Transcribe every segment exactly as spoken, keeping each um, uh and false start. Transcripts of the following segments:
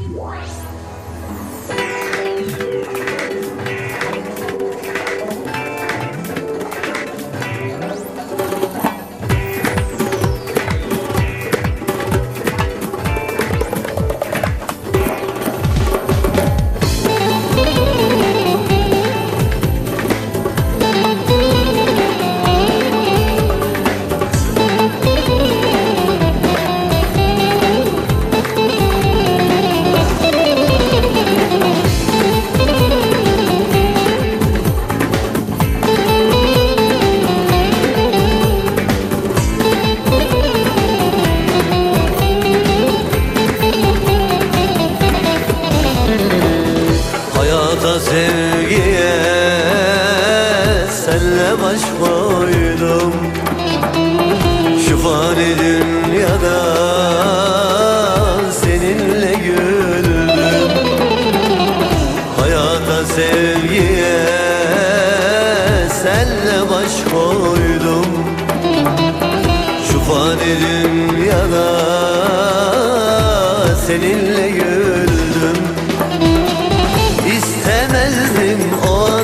Hayata sevgiye senle baş koydum. Şu fani dünyada seninle güldüm. Hayata sevgiye senle baş koydum. Şu fani dünyada seninle güldüm. İstemezdim o an,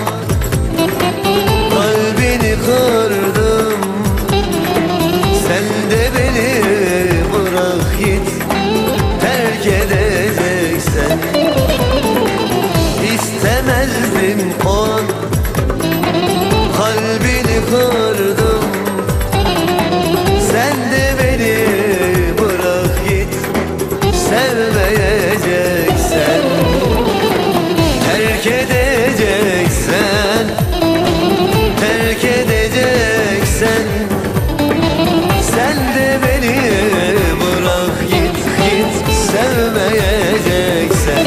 kalbini kırdım. Sen de beni bırak git, terk edeceksen. İstemezdim o an, kalbini kırdım. Sen de beni bırak git, sevmeyeceksen. Terk edeceksen, terk edeceksen. Sen de beni bırak git, git, sevmeyeceksen.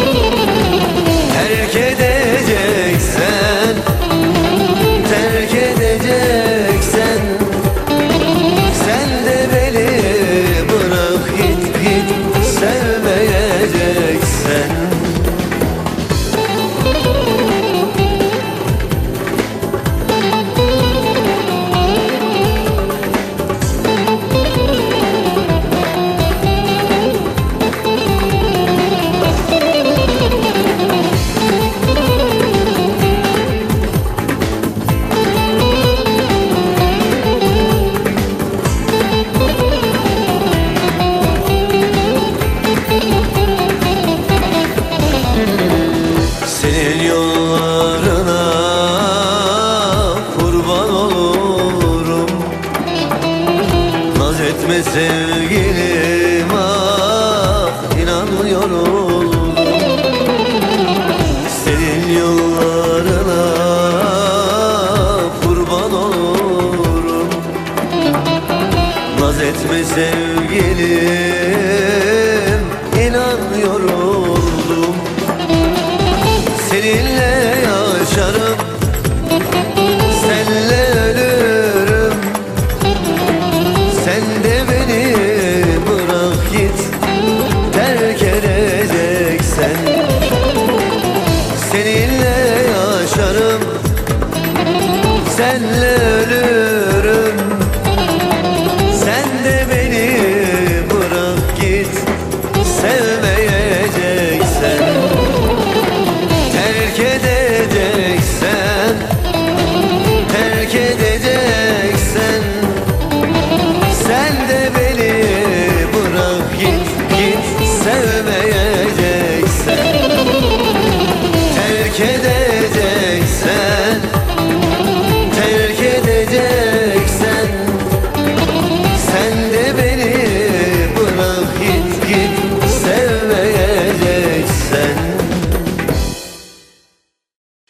Terk edeceksen, terk edeceksen. Sen de beni bırak git, git, sevmeyeceksen. Senin yollarına kurban olurum. Naz etme sevgilim, ah inanmıyorum. Senin yollarına kurban olurum. Naz etme sevgilim,